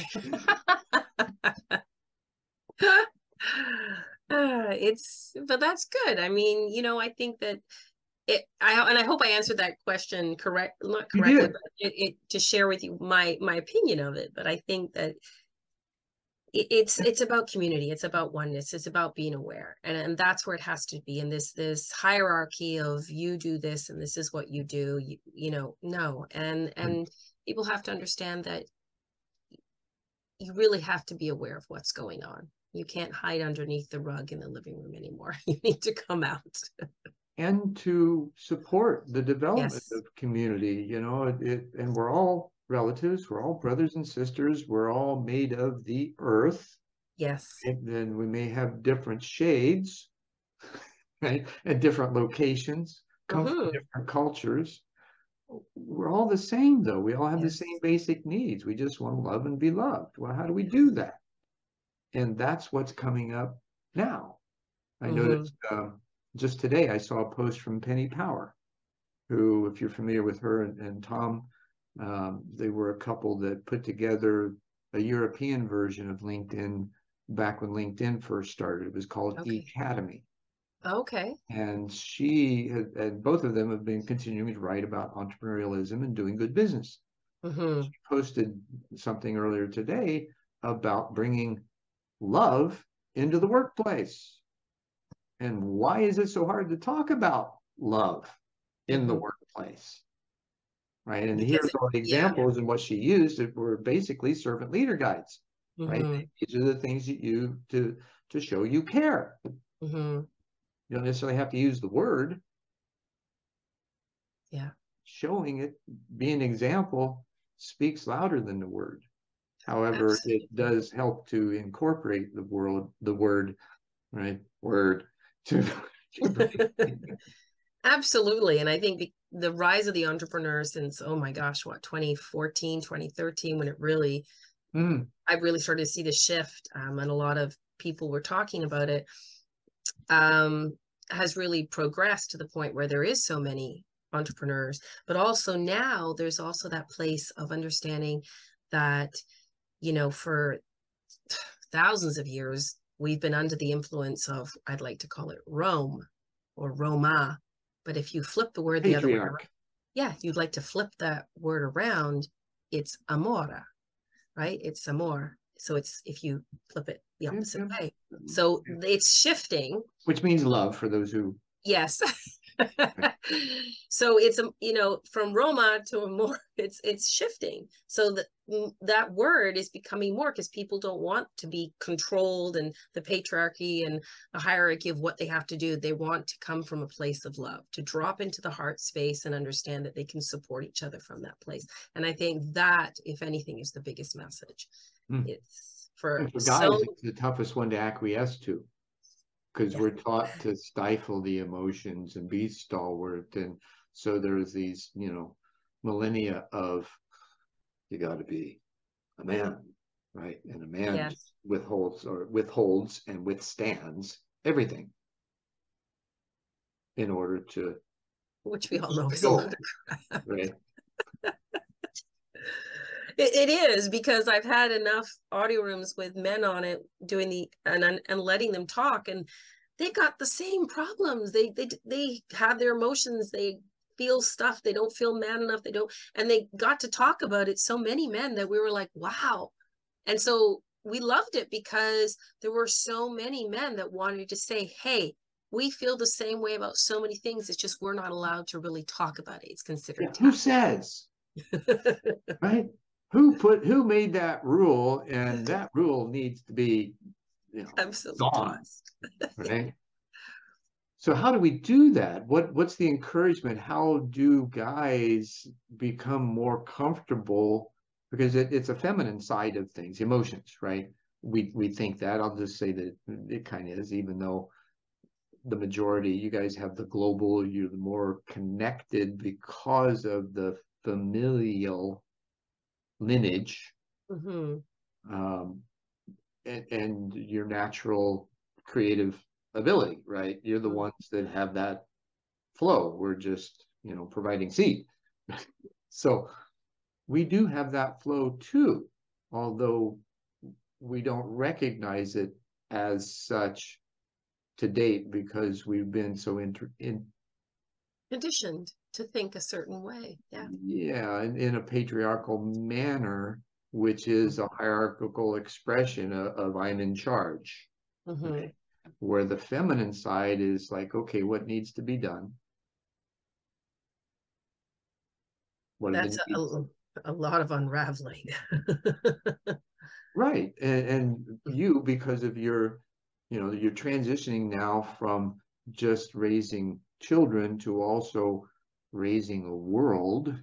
But that's good. I mean, I think that I hope I answered that question not correctly, but to share with you my opinion of it. But I think that it's about community. It's about oneness. It's about being aware. And that's where it has to be. And this hierarchy of you do this and this is what you do, no. And people have to understand that you really have to be aware of what's going on. You can't hide underneath the rug in the living room anymore. You need to come out. And to support the development of community, and we're all relatives, we're all brothers and sisters, we're all made of the earth. Yes. And then we may have different shades, right? At different locations, come from different cultures. We're all the same, though. We all have the same basic needs. We just want to love and be loved. Well, how do we do that? And that's what's coming up now. I noticed just today, I saw a post from Penny Power, who, if you're familiar with her and Tom, they were a couple that put together a European version of LinkedIn back when LinkedIn first started. It was called eAcademy. Okay. And and both of them have been continuing to write about entrepreneurialism and doing good business. She posted something earlier today about bringing love into the workplace. And why is it so hard to talk about love in the workplace? Right. And here's all the examples, and what she used were basically servant leader guides. Right. These are the things that you to show you care. You don't necessarily have to use the word. Yeah. Showing it, being an example, speaks louder than the word. However, Absolutely. It does help to incorporate the word, right? Word to Absolutely. And I think the rise of the entrepreneur since, 2014, 2013, when it really, I really started to see the shift, and a lot of people were talking about it, has really progressed to the point where there is so many entrepreneurs. But also now there's also that place of understanding that, for thousands of years, we've been under the influence of, I'd like to call it Rome or Roma. But if you flip the word the other way around, you'd like to flip that word around, it's amora, right? It's amor. So if you flip it the opposite way. So it's shifting. Which means love for those who. Yes. So it's, from Roma to a more, it's shifting. So that word is becoming more, because people don't want to be controlled and the patriarchy and a hierarchy of what they have to do. They want to come from a place of love, to drop into the heart space and understand that they can support each other from that place. And I think that, if anything, is the biggest message. It's for guys, it's the toughest one to acquiesce to, because we're taught to stifle the emotions and be stalwart. And so there's these, millennia of, you got to be a man, right? And a man withholds and withstands everything in order to. Which we all know is a lot of crap. Right. It is, because I've had enough audio rooms with men on it doing and letting them talk, and they got the same problems. They have their emotions. They feel stuff. They don't feel man enough. And they got to talk about it. So many men that we were like, wow. And so we loved it, because there were so many men that wanted to say, hey, we feel the same way about so many things. It's just, we're not allowed to really talk about it. It's considered who says? Right? Who made that rule? And that rule needs to be, absolutely gone. Right? So how do we do that? What's the encouragement? How do guys become more comfortable? Because it's a feminine side of things, emotions, right? We think that. I'll just say that it kind of is, even though the majority, you guys have the global, you're the more connected because of the familial lineage, and your natural creative ability, right? You're the ones that have that flow. We're just, providing seed. So we do have that flow too, although we don't recognize it as such to date, because we've been so conditioned to think a certain way. In a patriarchal manner, which is a hierarchical expression of I'm in charge. Right? Where the feminine side is like, okay, what needs to be done? That's a lot of unraveling. Right. And you, because of your, you're transitioning now from just raising children to also raising a world,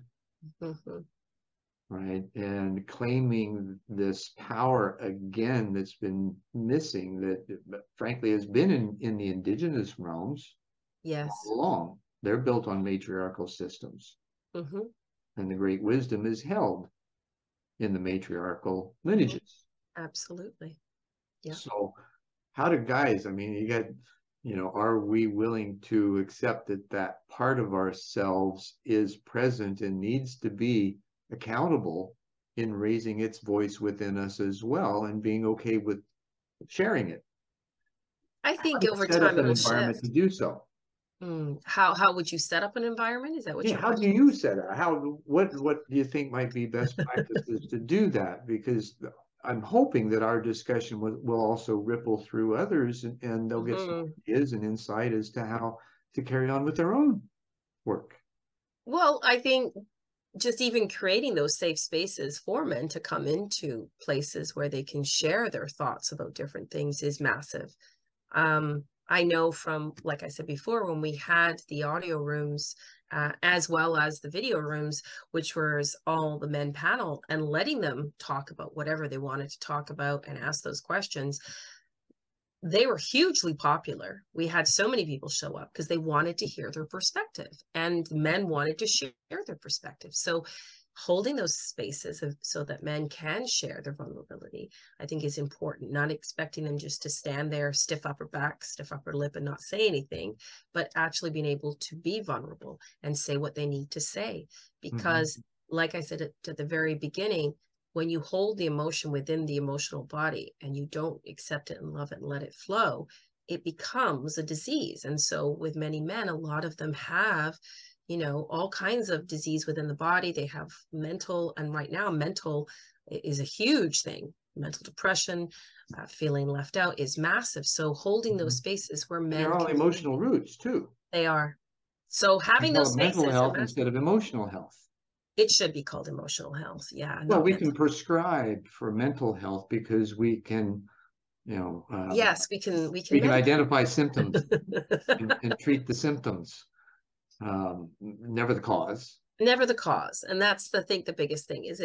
right? And claiming this power again that's been missing, that frankly has been in the indigenous realms all along. They're built on matriarchal systems. And the great wisdom is held in the matriarchal lineages. Absolutely. Yeah. So how do guys, you got, are we willing to accept that part of ourselves is present and needs to be accountable in raising its voice within us as well, and being okay with sharing it? I think over time it will shift. To do so. How would you set up an environment? Is that what you're how do you set it? What do you think might be best practices to do that? Because I'm hoping that our discussion will also ripple through others, and they'll get some ideas and insight as to how to carry on with their own work. Well, I think just even creating those safe spaces for men to come into places where they can share their thoughts about different things is massive. I know from, like I said before, when we had the audio rooms, as well as the video rooms, which was all the men panel, and letting them talk about whatever they wanted to talk about and ask those questions, they were hugely popular. We had so many people show up because they wanted to hear their perspective, and men wanted to share their perspective. So holding those spaces so that men can share their vulnerability, I think, is important. Not expecting them just to stand there, stiff upper back, stiff upper lip, and not say anything, but actually being able to be vulnerable and say what they need to say. Because like I said at the very beginning, when you hold the emotion within the emotional body and you don't accept it and love it and let it flow, it becomes a disease. And so with many men, a lot of them have all kinds of disease within the body. They have mental, and right now mental is a huge thing. mental depression, feeling left out is massive. So holding those spaces where men they're all emotional roots too. They are. So having those spaces, mental health instead of emotional health. It should be called emotional health. Yeah. Well, we can prescribe for mental health because we can, yes, we can identify symptoms and treat the symptoms, never the cause. Never the cause. And that's the biggest thing is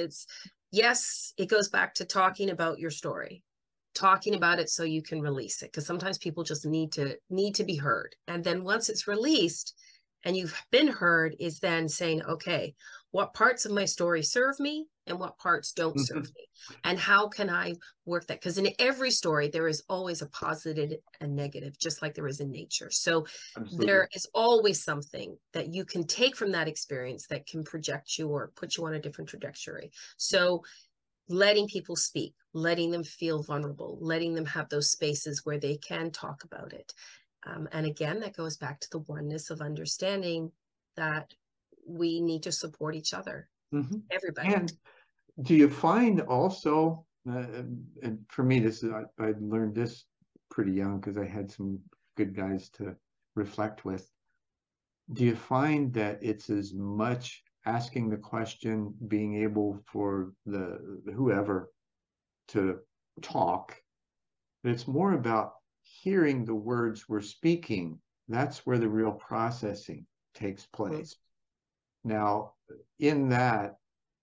it goes back to talking about your story, talking about it so you can release it. Because sometimes people just need to be heard. And then once it's released and you've been heard, is then saying, okay, what parts of my story serve me and what parts don't serve me? And how can I work that? Because in every story, there is always a positive and negative, just like there is in nature. So Absolutely. There is always something that you can take from that experience that can project you or put you on a different trajectory. So letting people speak, letting them feel vulnerable, letting them have those spaces where they can talk about it. And again, that goes back to the oneness of understanding that we need to support each other, everybody. And do you find also, and for me, I learned this pretty young because I had some good guys to reflect with. Do you find that it's as much asking the question, being able for the whoever to talk, but it's more about hearing the words we're speaking? That's where the real processing takes place. Now, in that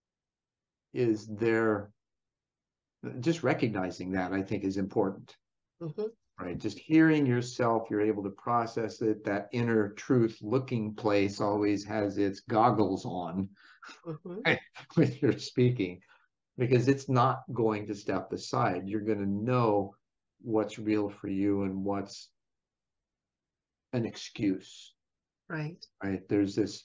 is there, just recognizing that, I think, is important, right? Just hearing yourself, you're able to process it. That inner truth looking place always has its goggles on right, when you're speaking, because it's not going to step aside. You're going to know what's real for you and what's an excuse. Right. There's this,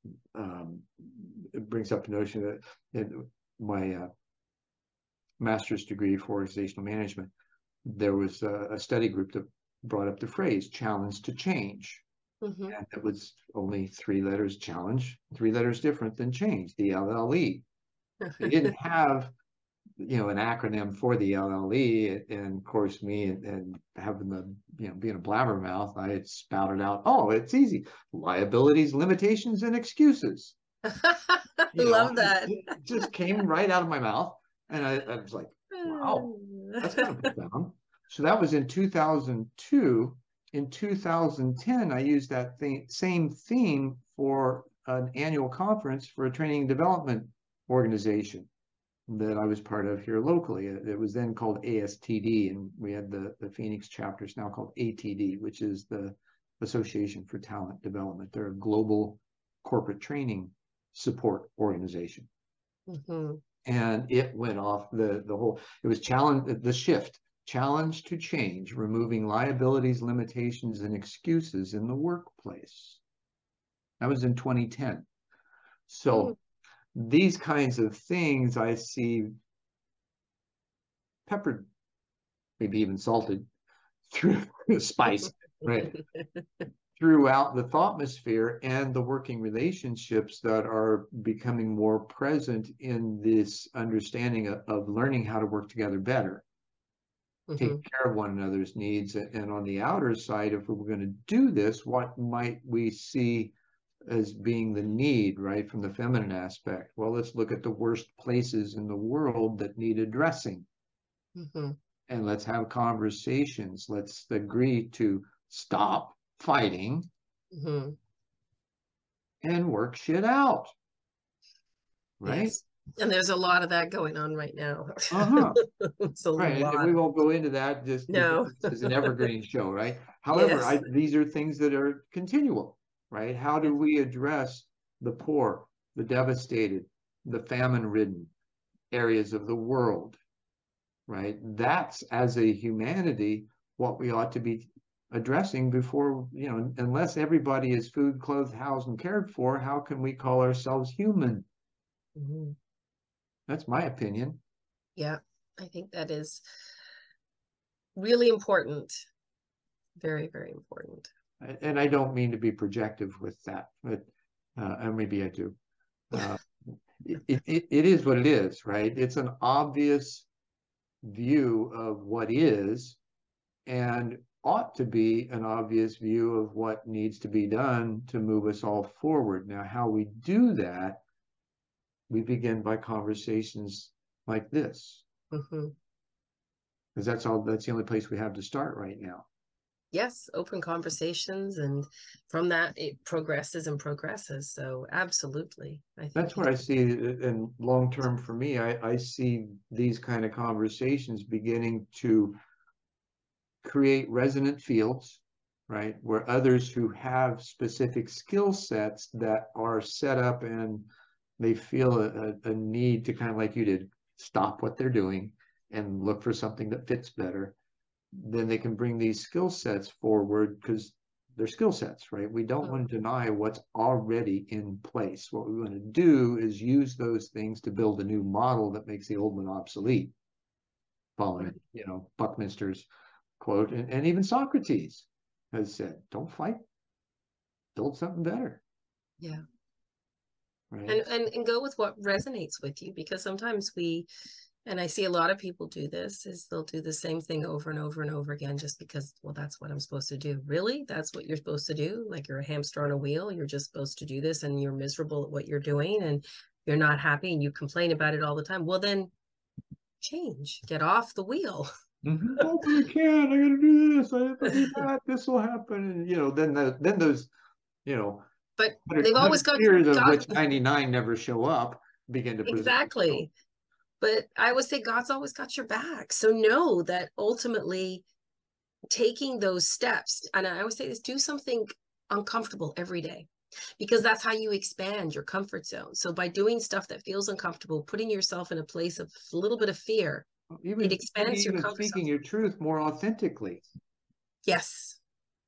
it brings up the notion that in my master's degree for organizational management, there was a study group that brought up the phrase challenge to change. And it was only 3 letters, challenge, 3 letters different than change, the LLE. They didn't have, an acronym for the LLE. And of course, me and having the, being a blabbermouth, I had spouted out, oh, it's easy. Liabilities, limitations, and excuses. Love that. It just came right out of my mouth. And I was like, wow, that's kind of profound. So that was in 2002. In 2010, I used that same theme for an annual conference for a training and development organization that I was part of here locally. It was then called ASTD, and we had the Phoenix chapter. It's now called ATD, which is the Association for Talent Development. They're a global corporate training support organization. And it went off the whole, it was the shift, challenge to change, removing liabilities, limitations, and excuses in the workplace. That was in 2010. So these kinds of things I see peppered, maybe even salted, through spice, right? Throughout the thoughtmosphere and the working relationships that are becoming more present in this understanding of learning how to work together better, take care of one another's needs. And on the outer side, if we were going to do this, what might we see as being the need, right, from the feminine aspect? Well, let's look at the worst places in the world that need addressing. And let's have conversations. Let's agree to stop fighting and work shit out, right? Yes. And there's a lot of that going on right now. Right, and we won't go into that, just because it's an evergreen show, right? However, these are things that are continual, right? How do we address the poor, the devastated, the famine-ridden areas of the world, right? That's, as a humanity, what we ought to be addressing before, unless everybody is food, clothed, housed, and cared for, how can we call ourselves human? That's my opinion. Yeah, I think that is really important. Very, very important. And I don't mean to be projective with that, but and maybe I do. It is what it is, right? It's an obvious view of what is, and ought to be an obvious view of what needs to be done to move us all forward. Now, how we do that, we begin by conversations like this. Mm-hmm. Because that's the only place we have to start right now. Yes, open conversations, and from that it progresses and progresses. So absolutely. I think That's where I see, and long term for me, I see these kind of conversations beginning to create resonant fields, right? Where others who have specific skill sets that are set up and they feel a need to, kind of like you did, stop what they're doing and look for something that fits better, then they can bring these skill sets forward, because they're skill sets, right? We don't want to deny what's already in place. What we want to do is use those things to build a new model that makes the old one obsolete. Following, Buckminster's quote, and even Socrates has said, don't fight, build something better. Yeah. Right. And go with what resonates with you, because sometimes and I see a lot of people do this, is they'll do the same thing over and over and over again just because, well, that's what I'm supposed to do. Really? That's what you're supposed to do? Like you're a hamster on a wheel. You're just supposed to do this and you're miserable at what you're doing and you're not happy and you complain about it all the time. Well, then change, get off the wheel. Oh, but I can't. I got to do this. I have to do that. This will happen. And, then those, but they've always got fears of which 99 never show up begin to present. Exactly. But I would say God's always got your back. So know that ultimately taking those steps, and I always say this, do something uncomfortable every day, because that's how you expand your comfort zone. So by doing stuff that feels uncomfortable, putting yourself in a place of a little bit of fear, it expands your comfort zone. Speaking your truth more authentically. Yes.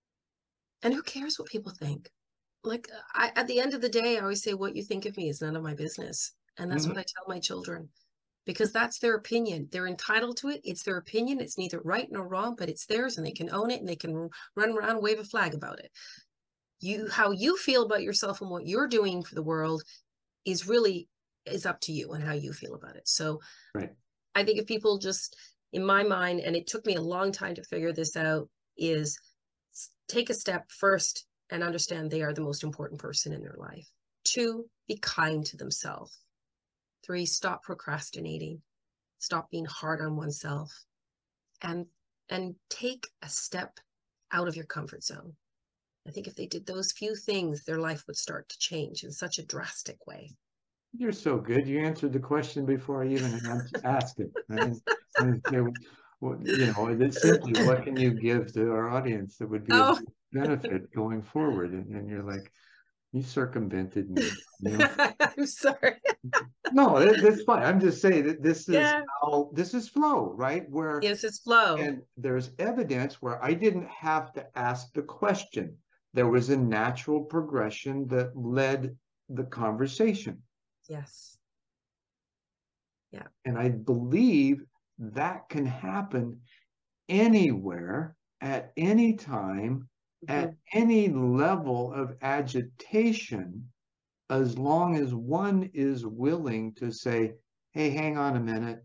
And who cares what people think? Like at the end of the day, I always say, what you think of me is none of my business. And that's what I tell my children, because that's their opinion. They're entitled to it. It's their opinion. It's neither right nor wrong, but it's theirs, and they can own it, and they can run around and wave a flag about it. How you feel about yourself and what you're doing for the world is up to you and how you feel about it. So right. I think if people just, in my mind, and it took me a long time to figure this out, is take a step first and understand they are the most important person in their life. 2, be kind to themselves. 3, stop procrastinating. Stop being hard on oneself. And take a step out of your comfort zone. I think if they did those few things, their life would start to change in such a drastic way. You're so good. You answered the question before I even asked it. It's simply, what can you give to our audience that would be a benefit going forward? And you're like, you circumvented me. I'm sorry. No, that's fine. I'm just saying that this is flow, right? Where yes, it's flow. And there's evidence where I didn't have to ask the question. There was a natural progression that led the conversation. Yes. Yeah. And I believe that can happen anywhere, at any time, at any level of agitation, as long as one is willing to say, hey, hang on a minute.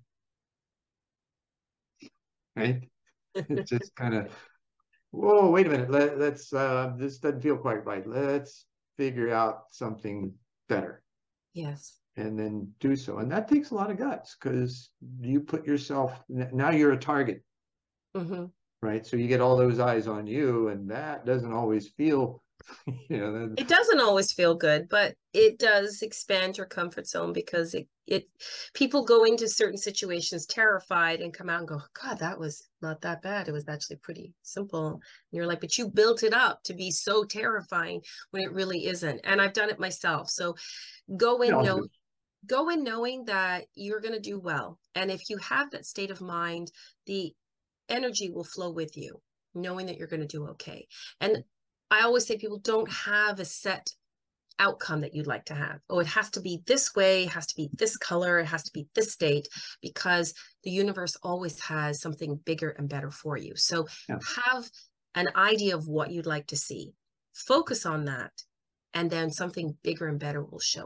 Right? It's just kind of, whoa, wait a minute. Let's this doesn't feel quite right. Let's figure out something better. Yes. And then do so. And that takes a lot of guts, because you put yourself, now you're a target. Right? So you get all those eyes on you, and that doesn't always feel, it doesn't always feel good, but it does expand your comfort zone, because people go into certain situations terrified and come out and go, God, that was not that bad. It was actually pretty simple. And you're like, but you built it up to be so terrifying when it really isn't. And I've done it myself. So go in knowing that you're going to do well. And if you have that state of mind, the energy will flow with you, knowing that you're going to do okay. And I always say, people don't have a set outcome that you'd like to have. Oh, it has to be this way, it has to be this color, it has to be this state, because the universe always has something bigger and better for you. So have an idea of what you'd like to see, focus on that, and then something bigger and better will show up.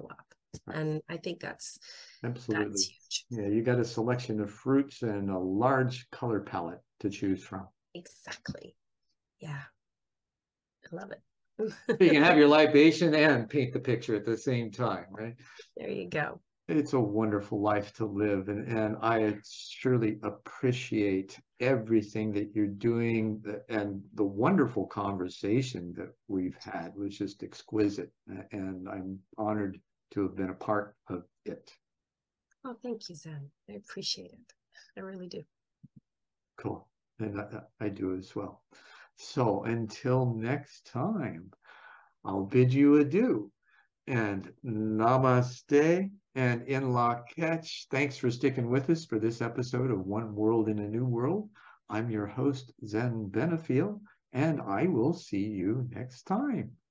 And I think that's Absolutely. huge. Yeah, you got a selection of fruits and a large color palette to choose from. Exactly. Yeah. I love it. You can have your libation and paint the picture at the same time, right? There you go. It's a wonderful life to live, and I surely appreciate everything that you're doing, and the wonderful conversation that we've had was just exquisite, and I'm honored to have been a part of it. Oh, thank you, Zen. I appreciate it. I really do. Cool. And I do as well. So until next time, I'll bid you adieu and namaste and in la catch. Thanks for sticking with us for this episode of One World in a New World. I'm your host, Zen Benefiel, and I will see you next time.